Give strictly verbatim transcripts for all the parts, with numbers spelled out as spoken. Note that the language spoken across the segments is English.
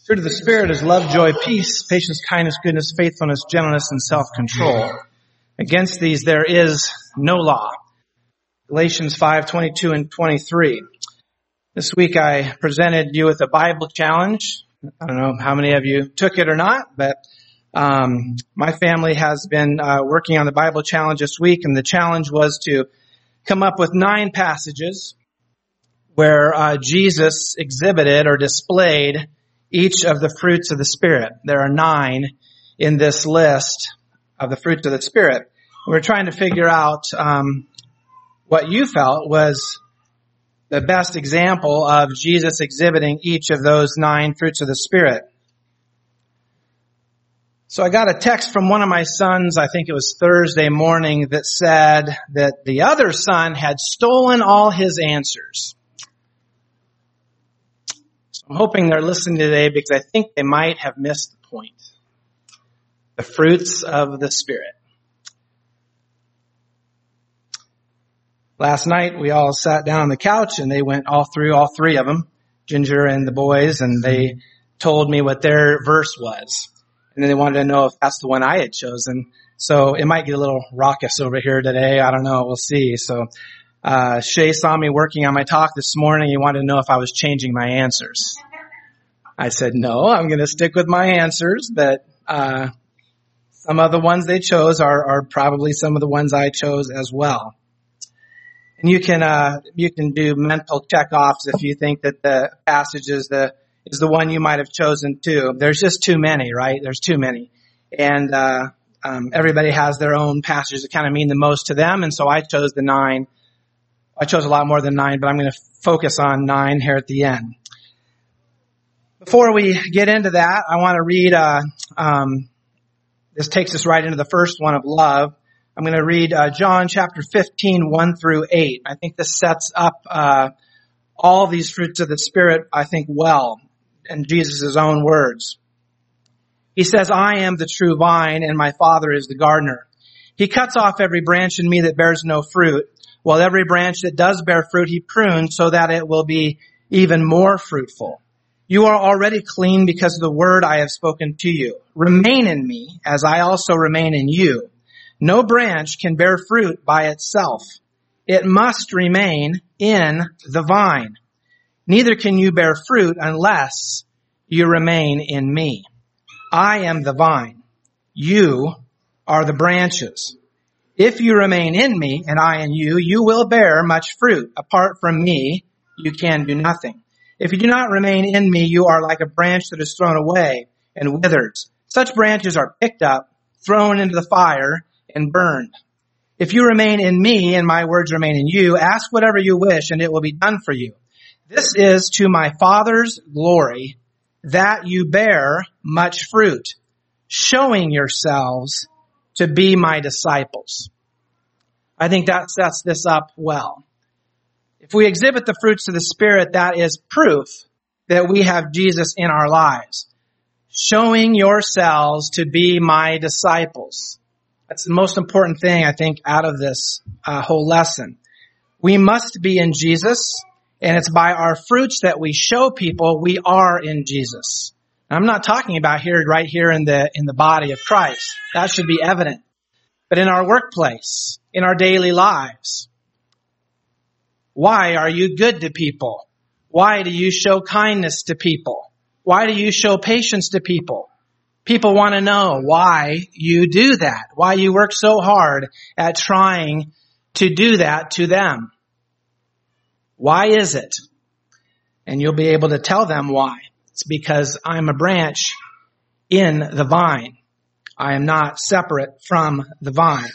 Fruit of the Spirit is love, joy, peace, patience, kindness, goodness, faithfulness, gentleness, and self-control. Against these there is no law. Galatians five, twenty-two and twenty-three. This week I presented you with a Bible challenge. I don't know how many of you took it or not, but um, my family has been uh, working on the Bible challenge this week, and the challenge was to come up with nine passages where uh, Jesus exhibited or displayed each of the fruits of the Spirit. There are nine in this list of the fruits of the Spirit. We're trying to figure out um, what you felt was the best example of Jesus exhibiting each of those nine fruits of the Spirit. So I got a text from one of my sons, I think it was Thursday morning, that said that the other son had stolen all his answers. I'm hoping they're listening today because I think they might have missed the point. The fruits of the Spirit. Last night we all sat down on the couch and they went all through all three of them, Ginger and the boys, and they told me what their verse was. And then they wanted to know if that's the one I had chosen. So it might get a little raucous over here today. I don't know. We'll see. So Uh, Shay saw me working on my talk this morning. He wanted to know if I was changing my answers. I said, no, I'm going to stick with my answers, but, uh, some of the ones they chose are, are probably some of the ones I chose as well. And you can, uh, you can do mental checkoffs if you think that the passage is the, is the one you might have chosen too. There's just too many, right? There's too many. And, uh, um, everybody has their own passages that kind of mean the most to them. And so I chose the nine. I chose a lot more than nine, but I'm going to focus on nine here at the end. Before we get into that, I want to read, uh, um, this takes us right into the first one of love. I'm going to read uh, John chapter fifteen, one through eight. I think this sets up uh, all these fruits of the Spirit, I think, well, in Jesus' own words. He says, I am the true vine, and my Father is the gardener. He cuts off every branch in me that bears no fruit, while every branch that does bear fruit he prunes so that it will be even more fruitful. You are already clean because of the word I have spoken to you. Remain in me as I also remain in you. No branch can bear fruit by itself. It must remain in the vine. Neither can you bear fruit unless you remain in me. I am the vine. You are the branches. If you remain in me and I in you, you will bear much fruit. Apart from me, you can do nothing. If you do not remain in me, you are like a branch that is thrown away and withers. Such branches are picked up, thrown into the fire, and burned. If you remain in me and my words remain in you, ask whatever you wish and it will be done for you. This is to my Father's glory that you bear much fruit, showing yourselves to be my disciples. I think that sets this up well. If we exhibit the fruits of the Spirit, that is proof that we have Jesus in our lives. Showing yourselves to be my disciples. That's the most important thing, I think, out of this uh, whole lesson. We must be in Jesus, and it's by our fruits that we show people we are in Jesus. I'm not talking about here, right here in the, in the body of Christ. That should be evident. But in our workplace, in our daily lives, why are you good to people? Why do you show kindness to people? Why do you show patience to people? People want to know why you do that, why you work so hard at trying to do that to them. Why is it? And you'll be able to tell them why. It's because I'm a branch in the vine. I am not separate from the vine.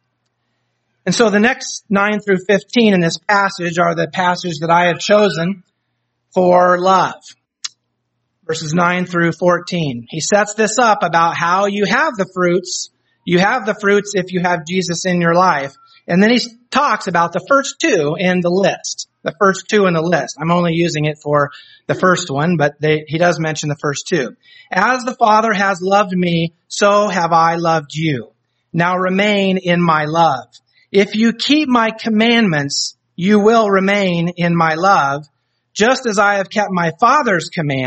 And so the next nine through fifteen in this passage are the passages that I have chosen for love. Verses nine through fourteen. He sets this up about how you have the fruits. You have the fruits if you have Jesus in your life. And then he talks about the first two in the list. The first two in the list. I'm only using it for the first one, but they, he does mention the first two. As the Father has loved me, so have I loved you. Now remain in my love. If you keep my commandments, you will remain in my love, just as I have kept my Father's commands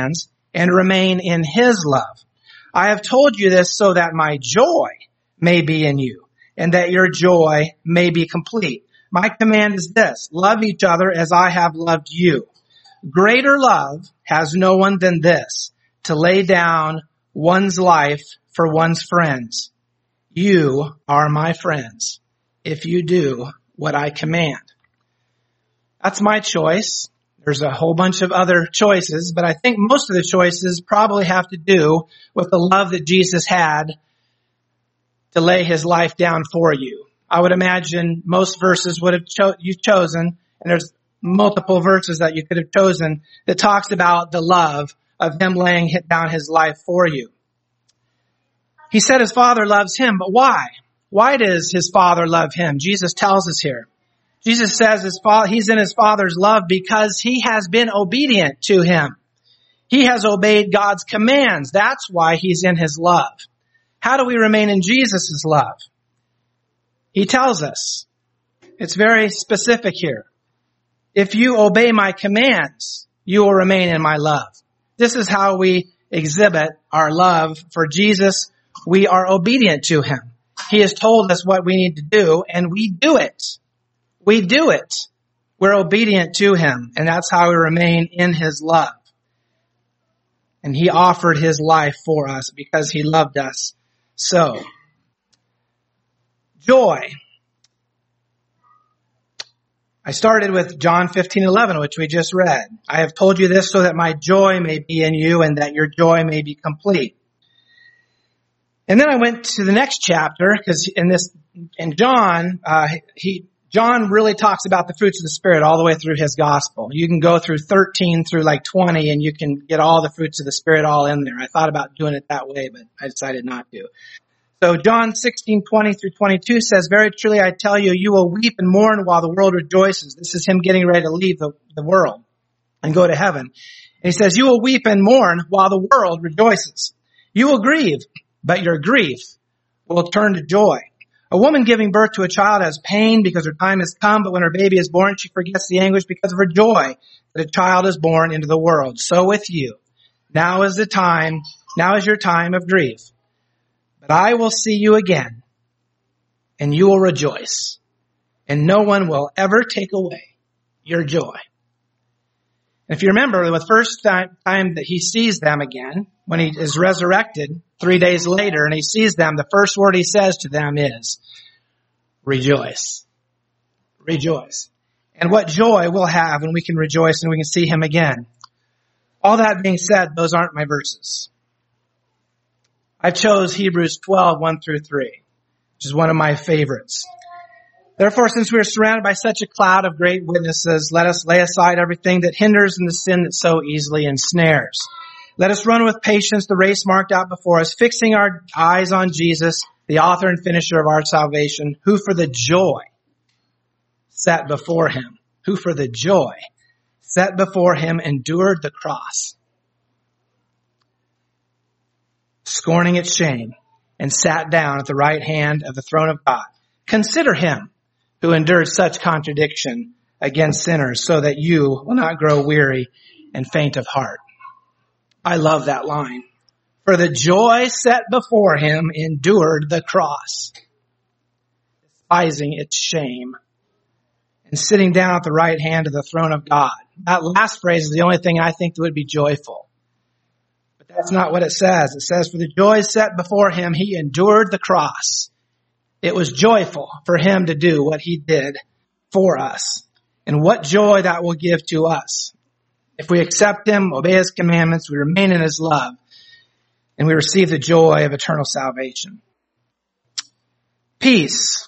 and remain in his love. I have told you this so that my joy may be in you, and that your joy may be complete. My command is this: love each other as I have loved you. Greater love has no one than this, to lay down one's life for one's friends. You are my friends if you do what I command. That's my choice. There's a whole bunch of other choices, but I think most of the choices probably have to do with the love that Jesus had to lay his life down for you. I would imagine most verses would have cho- you've chosen, and there's multiple verses that you could have chosen that talks about the love of him laying down his life for you. He said his Father loves him, but why? Why does his Father love him? Jesus tells us here. Jesus says his father, he's in his Father's love because he has been obedient to him. He has obeyed God's commands. That's why he's in his love. How do we remain in Jesus' love? He tells us. It's very specific here. If you obey my commands, you will remain in my love. This is how we exhibit our love for Jesus. We are obedient to him. He has told us what we need to do, and we do it. We do it. We're obedient to him, and that's how we remain in his love. And he offered his life for us because he loved us so. Joy. I started with John fifteen eleven, which we just read. I have told you this so that my joy may be in you and that your joy may be complete. And then I went to the next chapter because in this, in John, uh, he, John really talks about the fruits of the Spirit all the way through his gospel. You can go through thirteen through like twenty and you can get all the fruits of the Spirit all in there. I thought about doing it that way, but I decided not to. So John sixteen twenty through twenty-two says, very truly I tell you, you will weep and mourn while the world rejoices. This is him getting ready to leave the, the world and go to heaven. And he says, you will weep and mourn while the world rejoices. You will grieve, but your grief will turn to joy. A woman giving birth to a child has pain because her time has come, but when her baby is born, she forgets the anguish because of her joy that a child is born into the world. So with you, now is the time, now is your time of grief. But I will see you again, and you will rejoice, and no one will ever take away your joy. And if you remember, the first time, time that he sees them again, when he is resurrected three days later and he sees them, the first word he says to them is, rejoice. Rejoice. And what joy we'll have when we can rejoice and we can see him again. All that being said, those aren't my verses. I chose Hebrews twelve, one through three, which is one of my favorites. Therefore, since we are surrounded by such a cloud of great witnesses, let us lay aside everything that hinders and the sin that so easily ensnares. Let us run with patience the race marked out before us, fixing our eyes on Jesus, the author and finisher of our salvation, who for the joy set before him, who for the joy set before him endured the cross, scorning its shame, and sat down at the right hand of the throne of God. Consider him who endured such contradiction against sinners, so that you will not grow weary and faint of heart. I love that line. For the joy set before him endured the cross, despising its shame, and sitting down at the right hand of the throne of God. That last phrase is the only thing I think that would be joyful. But that's not what it says. It says, for the joy set before him, he endured the cross. It was joyful for him to do what he did for us. And what joy that will give to us. If we accept him, obey his commandments, we remain in his love, and we receive the joy of eternal salvation. Peace.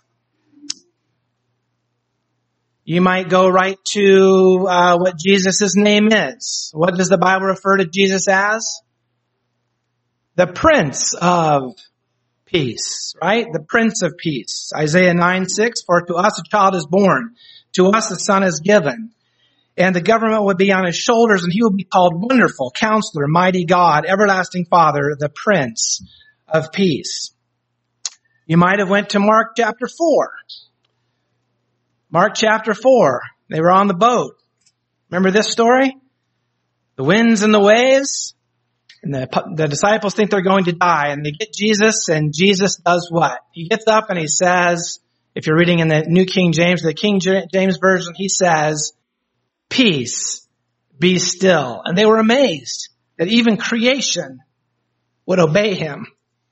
You might go right to uh, what Jesus' name is. What does the Bible refer to Jesus as? The Prince of Peace, right? The Prince of Peace. Isaiah nine six, for to us a child is born, to us a son is given. And the government would be on his shoulders, and he will be called Wonderful, Counselor, Mighty God, Everlasting Father, the Prince of Peace. You might have went to Mark chapter four. Mark chapter four. They were on the boat. Remember this story? The winds and the waves. And the, the disciples think they're going to die, and they get Jesus, and Jesus does what? He gets up and he says, if you're reading in the New King James, the King James Version, he says, peace, be still. And they were amazed that even creation would obey him.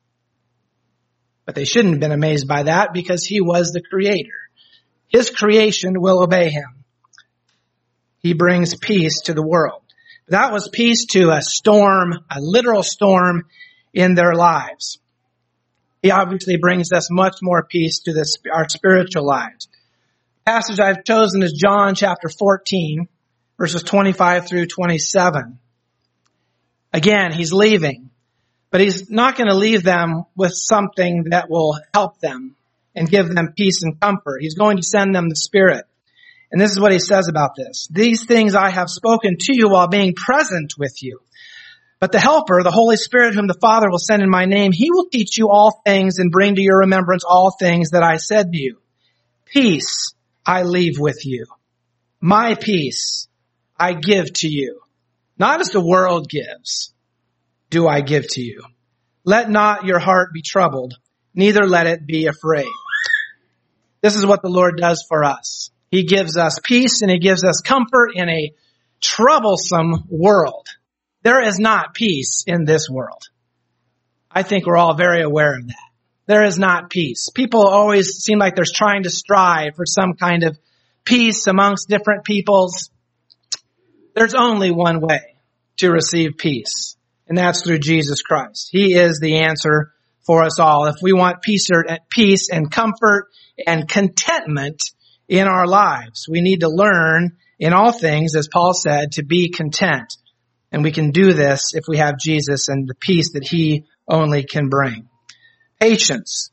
But they shouldn't have been amazed by that because he was the creator. His creation will obey him. He brings peace to the world. That was peace to a storm, a literal storm in their lives. He obviously brings us much more peace to this, our spiritual lives. The passage I've chosen is John chapter fourteen, verses twenty-five through twenty-seven. Again, he's leaving, but he's not going to leave them with something that will help them and give them peace and comfort. He's going to send them the Spirit. And this is what he says about this. These things I have spoken to you while being present with you. But the Helper, the Holy Spirit, whom the Father will send in my name, he will teach you all things and bring to your remembrance all things that I said to you. Peace I leave with you. My peace I give to you. Not as the world gives, do I give to you. Let not your heart be troubled, neither let it be afraid. This is what the Lord does for us. He gives us peace and he gives us comfort in a troublesome world. There is not peace in this world. I think we're all very aware of that. There is not peace. People always seem like they're trying to strive for some kind of peace amongst different peoples. There's only one way to receive peace, and that's through Jesus Christ. He is the answer for us all. If we want peace or peace and comfort and contentment in our lives, we need to learn in all things, as Paul said, to be content. And we can do this if we have Jesus and the peace that he only can bring. Patience.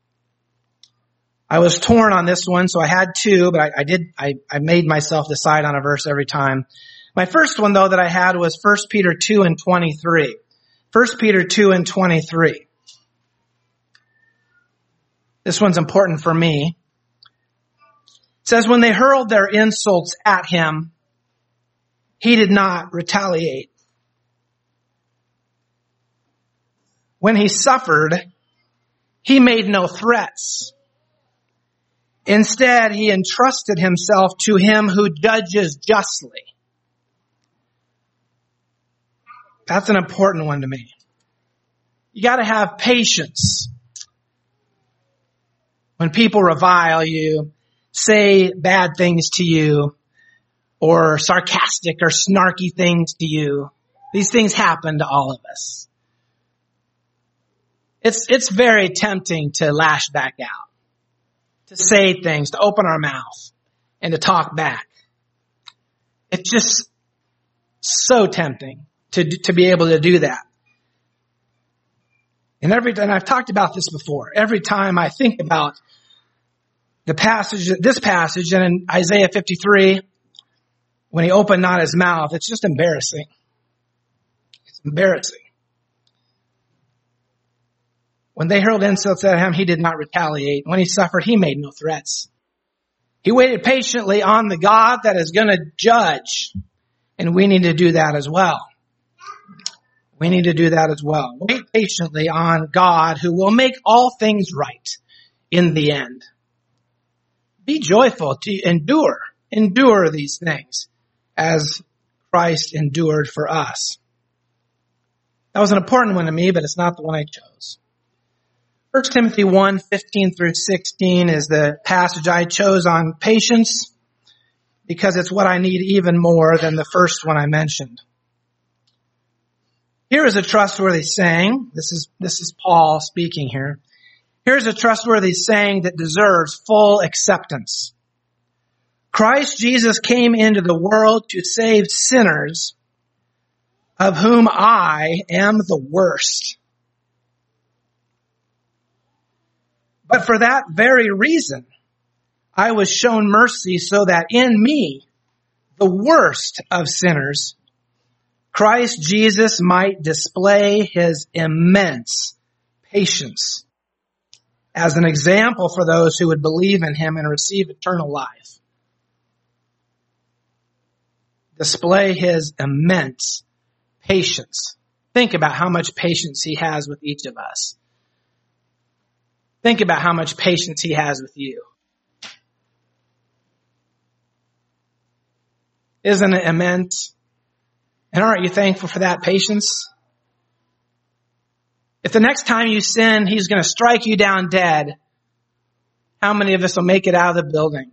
I was torn on this one, so I had two, but I, I did, I, I made myself decide on a verse every time. My first one, though, that I had was First Peter two and twenty-three. First Peter two and twenty-three. This one's important for me. It says, when they hurled their insults at him, he did not retaliate. When he suffered, he made no threats. Instead, he entrusted himself to him who judges justly. That's an important one to me. You got to have patience. When people revile you, say bad things to you, or sarcastic or snarky things to you, these things happen to all of us. It's, it's very tempting to lash back out, to say things, to open our mouth, and to talk back. It's just so tempting to, to be able to do that. And every, and I've talked about this before, every time I think about the passage, this passage, and in Isaiah fifty-three, when he opened not his mouth, it's just embarrassing. It's embarrassing. When they hurled insults at him, he did not retaliate. When he suffered, he made no threats. He waited patiently on the God that is going to judge. And we need to do that as well. We need to do that as well. Wait patiently on God who will make all things right in the end. Be joyful to endure. Endure these things as Christ endured for us. That was an important one to me, but it's not the one I chose. First Timothy one, fifteen through sixteen is the passage I chose on patience because it's what I need even more than the first one I mentioned. Here is a trustworthy saying. This is, this is Paul speaking here. Here's a trustworthy saying that deserves full acceptance. Christ Jesus came into the world to save sinners, of whom I am the worst. But for that very reason, I was shown mercy so that in me, the worst of sinners, Christ Jesus might display his immense patience as an example for those who would believe in him and receive eternal life. Display his immense patience. Think about how much patience he has with each of us. Think about how much patience he has with you. Isn't it immense? And aren't you thankful for that patience? If the next time you sin, he's going to strike you down dead, how many of us will make it out of the building?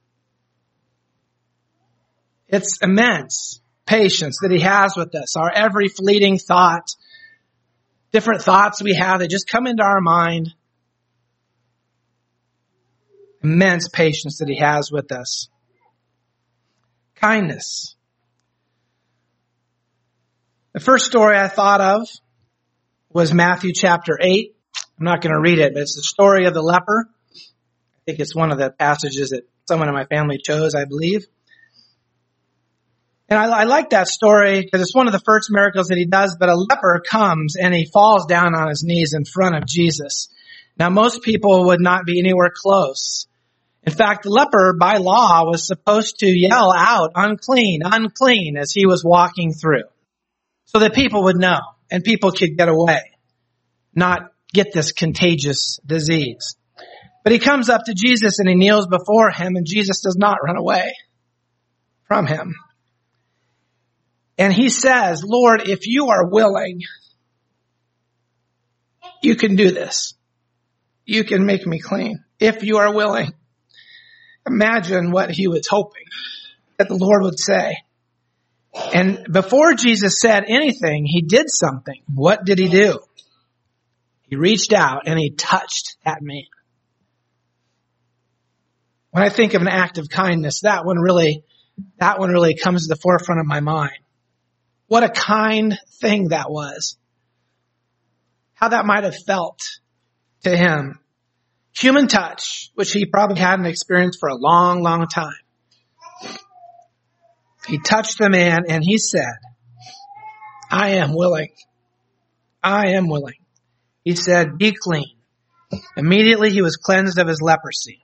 It's immense patience that he has with us. Our every fleeting thought, different thoughts we have that just come into our mind. Immense patience that he has with us. Kindness. The first story I thought of was Matthew chapter eight. I'm not going to read it, but it's the story of the leper. I think it's one of the passages that someone in my family chose, I believe. And I, I like that story because it's one of the first miracles that he does, but a leper comes and he falls down on his knees in front of Jesus. Now, most people would not be anywhere close. In fact, the leper, by law, was supposed to yell out, unclean, unclean, as he was walking through, so that people would know and people could get away, not get this contagious disease. But he comes up to Jesus and he kneels before him, and Jesus does not run away from him. And he says, Lord, if you are willing, you can do this. You can make me clean if you are willing. Imagine what he was hoping that the Lord would say. And before Jesus said anything, he did something. What did he do? He reached out and he touched that man. When I think of an act of kindness, that one really, that one really comes to the forefront of my mind. What a kind thing that was. How that might have felt to him. Human touch, which he probably hadn't experienced for a long, long time. He touched the man and he said, I am willing. I am willing. He said, be clean. Immediately he was cleansed of his leprosy.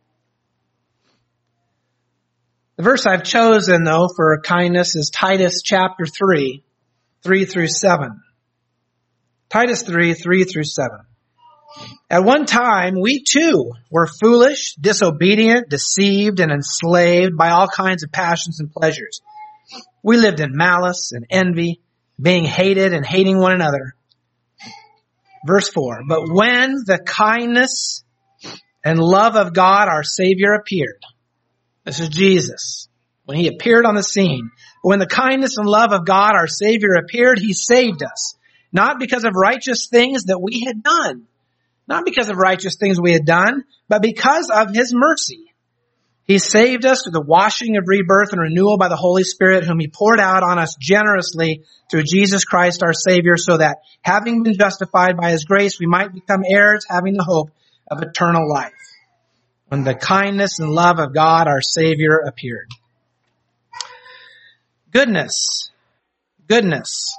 The verse I've chosen, though, for kindness is Titus chapter three, three through seven. Titus three, three through seven. At one time, we too were foolish, disobedient, deceived, and enslaved by all kinds of passions and pleasures. We lived in malice and envy, being hated and hating one another. Verse four, but when the kindness and love of God our Savior appeared, this is Jesus, when he appeared on the scene, when the kindness and love of God our Savior appeared, he saved us, not because of righteous things that we had done, not because of righteous things we had done, but because of his mercy. He saved us through the washing of rebirth and renewal by the Holy Spirit, whom he poured out on us generously through Jesus Christ our Savior, so that having been justified by his grace, we might become heirs, having the hope of eternal life. When the kindness and love of God our Savior appeared. Goodness. Goodness.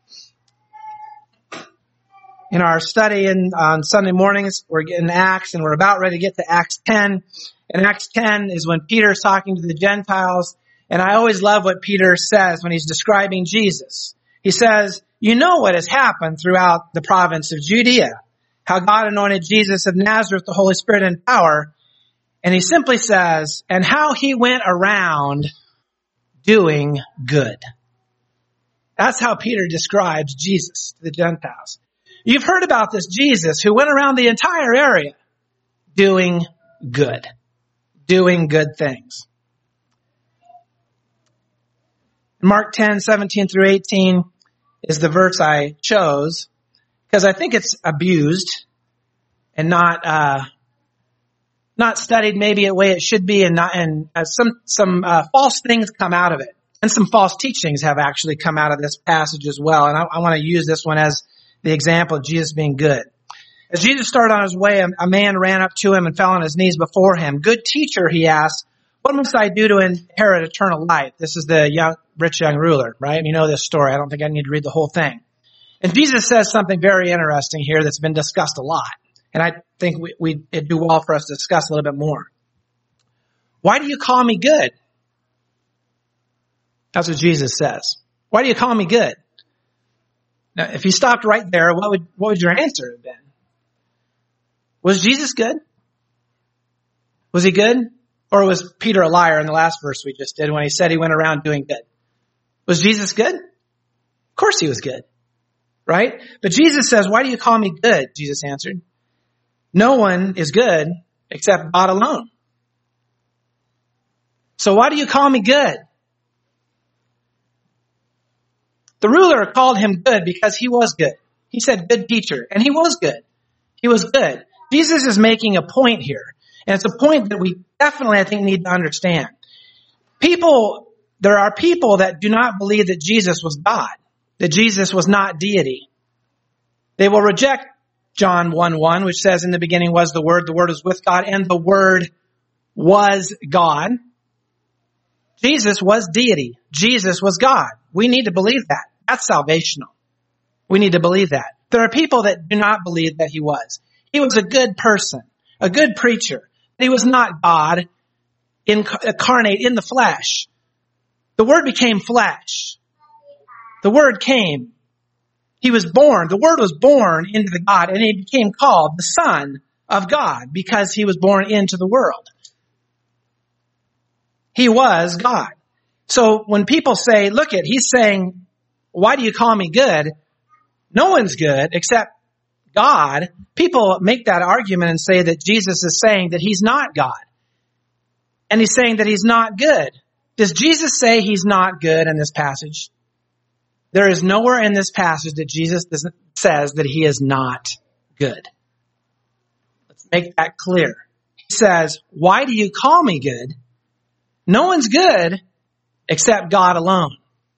In our study in, on Sunday mornings, we're getting Acts, and we're about ready to get to Acts ten. And Acts ten is when Peter's talking to the Gentiles. And I always love what Peter says when he's describing Jesus. He says, you know what has happened throughout the province of Judea, how God anointed Jesus of Nazareth, the Holy Spirit and power. And he simply says, and how he went around doing good. That's how Peter describes Jesus to the Gentiles. You've heard about this Jesus who went around the entire area doing good, doing good things. Mark ten, seventeen through eighteen is the verse I chose because I think it's abused and not, uh, not studied maybe the way it should be, and not, and uh, some, some, uh, false things come out of it. And some false teachings have actually come out of this passage as well. And I, I want to use this one as the example of Jesus being good. As Jesus started on his way, a, a man ran up to him and fell on his knees before him. Good teacher, he asked, what must I do to inherit eternal life? This is the young, rich young ruler, right? You know this story. I don't think I need to read the whole thing. And Jesus says something very interesting here that's been discussed a lot. And I think we, we, it'd do well for us to discuss a little bit more. Why do you call me good? That's what Jesus says. Why do you call me good? Now, if you stopped right there, what would, what would your answer have been? Was Jesus good? Was he good? Or was Peter a liar in the last verse we just did when he said he went around doing good? Was Jesus good? Of course he was good. Right? But Jesus says, why do you call me good? Jesus answered. No one is good except God alone. So why do you call me good? The ruler called him good because he was good. He said, good teacher. And he was good. He was good. Jesus is making a point here. And it's a point that we definitely, I think, need to understand. People, there are people that do not believe that Jesus was God, that Jesus was not deity. They will reject John one one, which says, in the beginning was the Word, the Word was with God, and the Word was God. Jesus was deity. Jesus was God. We need to believe that. That's salvational. We need to believe that. There are people that do not believe that he was. He was a good person, a good preacher. He was not God incarnate in the flesh. The Word became flesh. The Word came. He was born. The Word was born into the God, and he became called the Son of God because he was born into the world. He was God. So when people say, look it, he's saying, why do you call me good? No one's good except God. People make that argument and say that Jesus is saying that he's not God. And he's saying that he's not good. Does Jesus say he's not good in this passage? There is nowhere in this passage that Jesus says that he is not good. Let's make that clear. He says, why do you call me good? No one's good except God alone.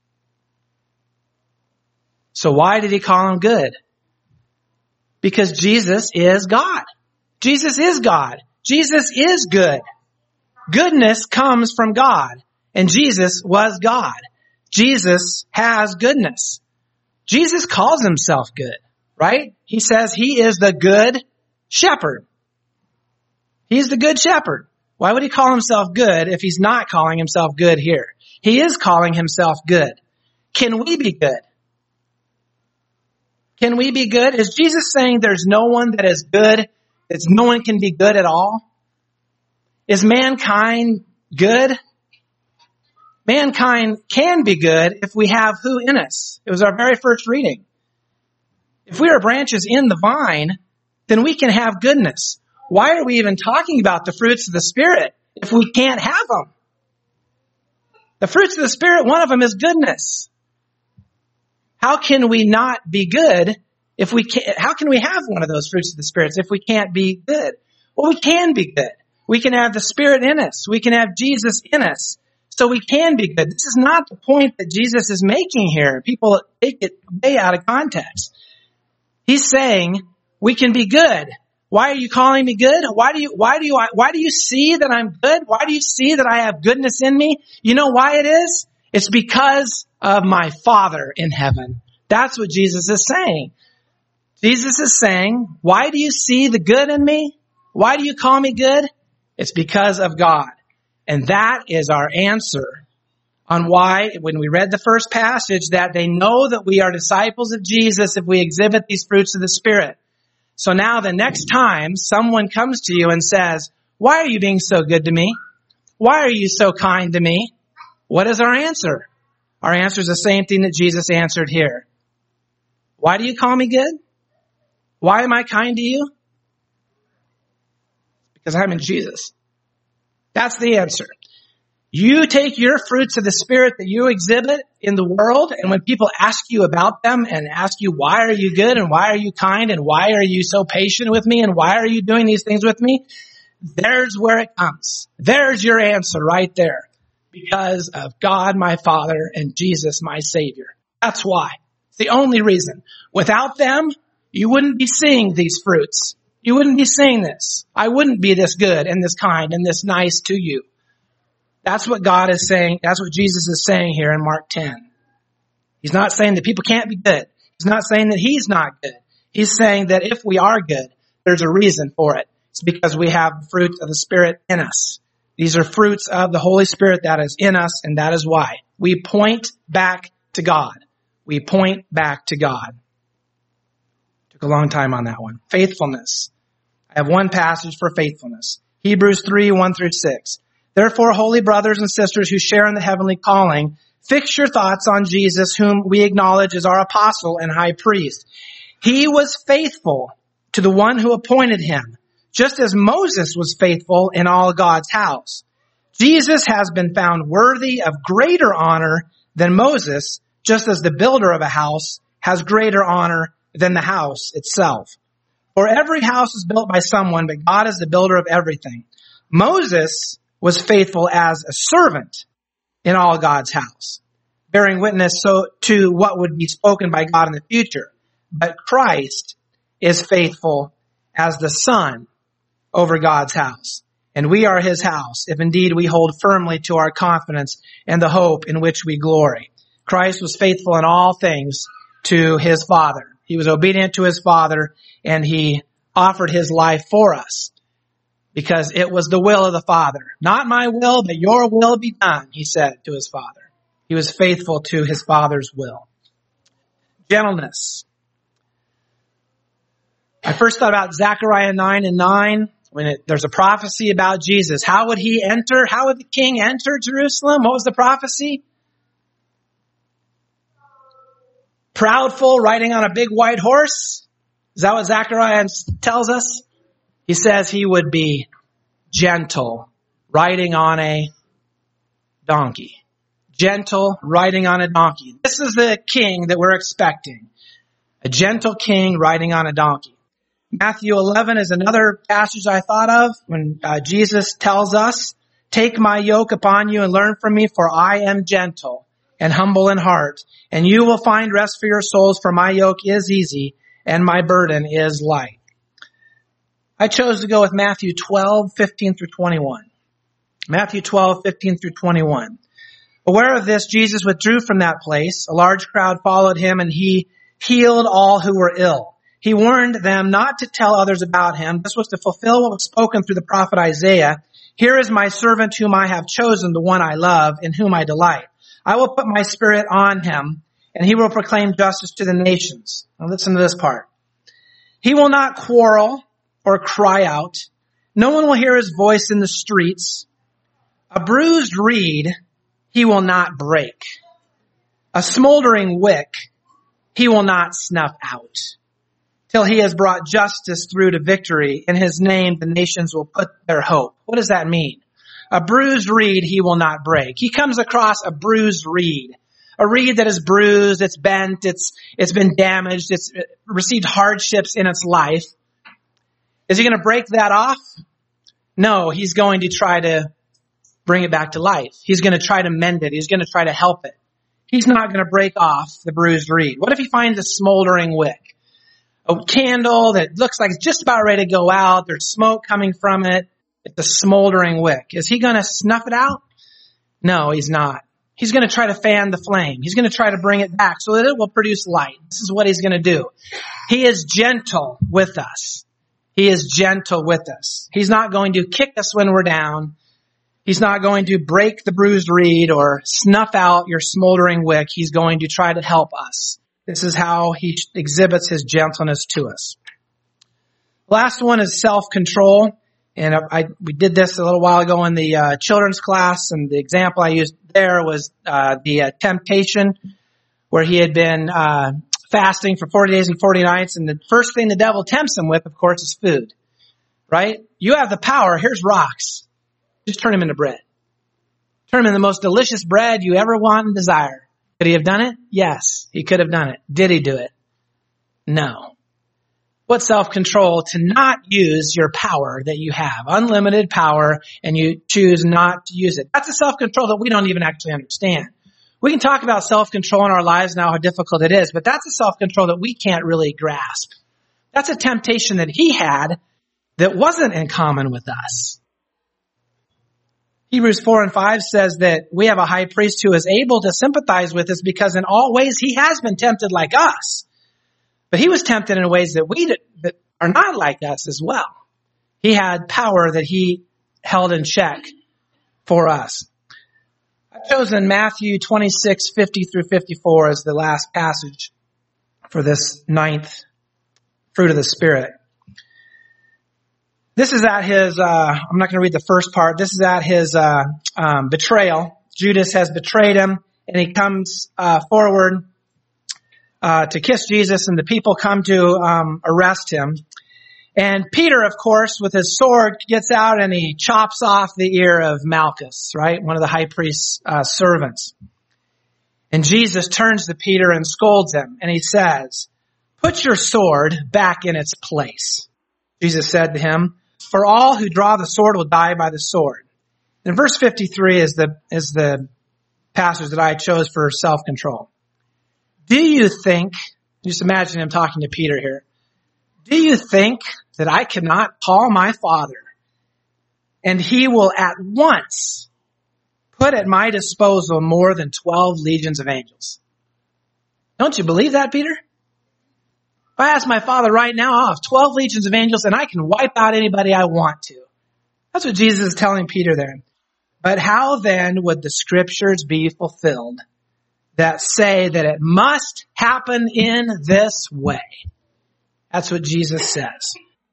So why did he call him good? Because Jesus is God. Jesus is God. Jesus is good. Goodness comes from God. And Jesus was God. Jesus has goodness. Jesus calls himself good, right? He says he is the good shepherd. He's the good shepherd. Why would he call himself good if he's not calling himself good here? He is calling himself good. Can we be good? Can we be good? Is Jesus saying there's no one that is good, that no one can be good at all? Is mankind good? Mankind can be good if we have who in us? It was our very first reading. If we are branches in the vine, then we can have goodness. Why are we even talking about the fruits of the Spirit if we can't have them? The fruits of the Spirit, one of them is goodness. How can we not be good if we can't, how can we have one of those fruits of the Spirit if we can't be good? Well, we can be good. We can have the Spirit in us. We can have Jesus in us. So we can be good. This is not the point that Jesus is making here. People take it way out of context. He's saying we can be good. Why are you calling me good? Why do you, why do you, why do you see that I'm good? Why do you see that I have goodness in me? You know why it is? It's because of my Father in heaven. That's what Jesus is saying. Jesus is saying, why do you see the good in me? Why do you call me good? It's because of God. And that is our answer on why, when we read the first passage, that they know that we are disciples of Jesus if we exhibit these fruits of the Spirit. So now the next time someone comes to you and says, why are you being so good to me? Why are you so kind to me? What is our answer? Our answer is the same thing that Jesus answered here. Why do you call me good? Why am I kind to you? Because I'm in Jesus. That's the answer. You take your fruits of the Spirit that you exhibit in the world, and when people ask you about them and ask you, why are you good and why are you kind and why are you so patient with me and why are you doing these things with me? There's where it comes. There's your answer right there. Because of God, my Father, and Jesus, my Savior. That's why. It's the only reason. Without them, you wouldn't be seeing these fruits. You wouldn't be seeing this. I wouldn't be this good and this kind and this nice to you. That's what God is saying. That's what Jesus is saying here in Mark ten. He's not saying that people can't be good. He's not saying that he's not good. He's saying that if we are good, there's a reason for it. It's because we have the fruit of the Spirit in us. These are fruits of the Holy Spirit that is in us, and that is why. We point back to God. We point back to God. Took a long time on that one. Faithfulness. I have one passage for faithfulness. Hebrews three, one through six. Therefore, holy brothers and sisters who share in the heavenly calling, fix your thoughts on Jesus, whom we acknowledge as our apostle and high priest. He was faithful to the one who appointed him, just as Moses was faithful in all God's house. Jesus has been found worthy of greater honor than Moses, just as the builder of a house has greater honor than the house itself. For every house is built by someone, but God is the builder of everything. Moses was faithful as a servant in all God's house, bearing witness so to what would be spoken by God in the future. But Christ is faithful as the son over God's house. And we are his house, if indeed we hold firmly to our confidence and the hope in which we glory. Christ was faithful in all things to his Father. He was obedient to his Father, and he offered his life for us because it was the will of the Father. Not my will, but your will be done, he said to his Father. He was faithful to his Father's will. Gentleness. I first thought about Zechariah nine and nine. When it, there's a prophecy about Jesus. How would he enter? How would the king enter Jerusalem? What was the prophecy? Proudful, riding on a big white horse. Is that what Zechariah tells us? He says he would be gentle, riding on a donkey. Gentle, riding on a donkey. This is the king that we're expecting. A gentle king riding on a donkey. Matthew eleven is another passage I thought of when uh, Jesus tells us, take my yoke upon you and learn from me, for I am gentle and humble in heart, and you will find rest for your souls, for my yoke is easy and my burden is light. I chose to go with Matthew twelve, fifteen through twenty-one. Matthew twelve, fifteen through twenty-one. Aware of this, Jesus withdrew from that place. A large crowd followed him, and he healed all who were ill. He warned them not to tell others about him. This was to fulfill what was spoken through the prophet Isaiah. Here is my servant whom I have chosen, the one I love, in whom I delight. I will put my spirit on him, and he will proclaim justice to the nations. Now listen to this part. He will not quarrel or cry out. No one will hear his voice in the streets. A bruised reed he will not break. A smoldering wick he will not snuff out. Till he has brought justice through to victory. In his name, the nations will put their hope. What does that mean? A bruised reed he will not break. He comes across a bruised reed. A reed that is bruised, it's bent, it's, it's been damaged, it's received hardships in its life. Is he going to break that off? No, he's going to try to bring it back to life. He's going to try to mend it. He's going to try to help it. He's not going to break off the bruised reed. What if he finds a smoldering wick? A candle that looks like it's just about ready to go out. There's smoke coming from it. It's a smoldering wick. Is he going to snuff it out? No, he's not. He's going to try to fan the flame. He's going to try to bring it back so that it will produce light. This is what he's going to do. He is gentle with us. He is gentle with us. He's not going to kick us when we're down. He's not going to break the bruised reed or snuff out your smoldering wick. He's going to try to help us. This is how he exhibits his gentleness to us. Last one is self-control. And I, we did this a little while ago in the uh, children's class, and the example I used there was uh, the uh, temptation, where he had been uh, fasting for forty days and forty nights, and the first thing the devil tempts him with, of course, is food. Right? You have the power. Here's rocks. Just turn them into bread. Turn them into the most delicious bread you ever want and desire. Could he have done it? Yes, he could have done it. Did he do it? No. What self-control to not use your power that you have, unlimited power, and you choose not to use it. That's a self-control that we don't even actually understand. We can talk about self-control in our lives now, how difficult it is, but that's a self-control that we can't really grasp. That's a temptation that he had that wasn't in common with us. Hebrews four and five says that we have a high priest who is able to sympathize with us because in all ways he has been tempted like us. But he was tempted in ways that we did, that are not like us as well. He had power that he held in check for us. I've chosen Matthew twenty-six, fifty through fifty-four as the last passage for this ninth fruit of the Spirit. This is at his, uh, I'm not going to read the first part. This is at his uh, um, betrayal. Judas has betrayed him, and he comes uh, forward uh, to kiss Jesus, and the people come to um, arrest him. And Peter, of course, with his sword, gets out and he chops off the ear of Malchus, right? One of the high priest's uh, servants. And Jesus turns to Peter and scolds him, and he says, "Put your sword back in its place." Jesus said to him, "For all who draw the sword will die by the sword." And verse fifty-three is the, is the passage that I chose for self-control. Do you think, just imagine him talking to Peter here. Do you think that I cannot call my Father and he will at once put at my disposal more than twelve legions of angels? Don't you believe that, Peter? If I ask my Father right now, I'll have twelve legions of angels and I can wipe out anybody I want to. That's what Jesus is telling Peter there. But how then would the scriptures be fulfilled that say that it must happen in this way? That's what Jesus says.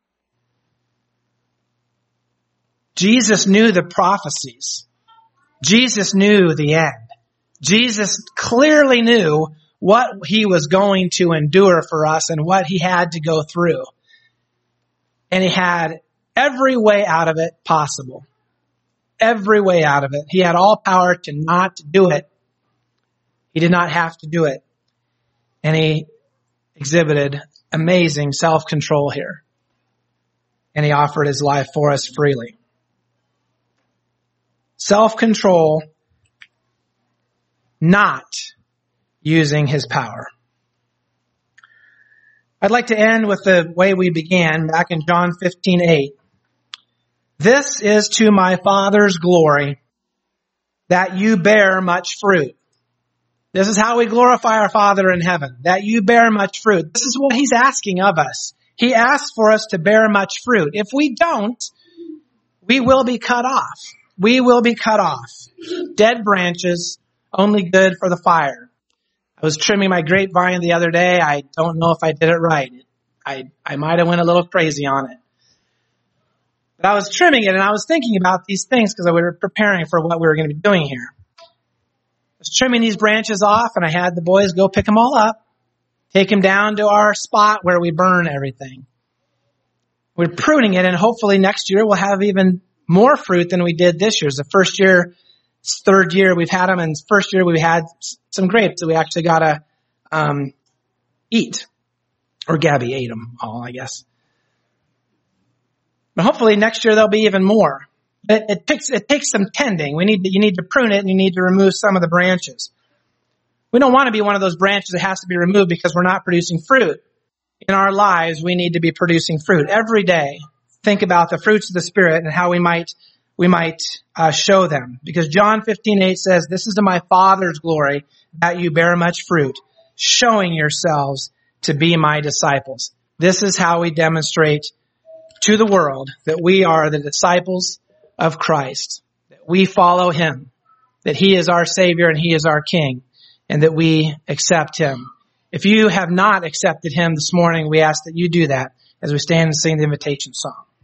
Jesus knew the prophecies. Jesus knew the end. Jesus clearly knew what he was going to endure for us and what he had to go through. And he had every way out of it possible. Every way out of it. He had all power to not do it. He did not have to do it. And he exhibited amazing self-control here. And he offered his life for us freely. Self-control, not using his power. I'd like to end with the way we began back in John fifteen eight. This is to my Father's glory, that you bear much fruit. This is how we glorify our Father in heaven, that you bear much fruit. This is what he's asking of us. He asks for us to bear much fruit. If we don't, we will be cut off. We will be cut off. Dead branches, only good for the fire. I was trimming my grapevine the other day. I don't know if I did it right. I, I might have went a little crazy on it. But I was trimming it and I was thinking about these things because we were preparing for what we were going to be doing here. I was trimming these branches off and I had the boys go pick them all up, take them down to our spot where we burn everything. We're pruning it and hopefully next year we'll have even more fruit than we did this year. It's the first year, third year we've had them, and first year we had some grapes that we actually got to um, eat. Or Gabby ate them all, I guess. But hopefully next year there'll be even more. It, it takes it takes some tending. We need to, you need to prune it and you need to remove some of the branches. We don't want to be one of those branches that has to be removed because we're not producing fruit. In our lives, we need to be producing fruit every day. Think about the fruits of the Spirit and how we might we might uh, show them. Because John fifteen eight says, "This is to my Father's glory that you bear much fruit, showing yourselves to be my disciples." This is how we demonstrate to the world that we are the disciples of Christ, that we follow him, that he is our Savior and he is our King, and that we accept him. If you have not accepted him this morning, we ask that you do that as we stand and sing the invitation song.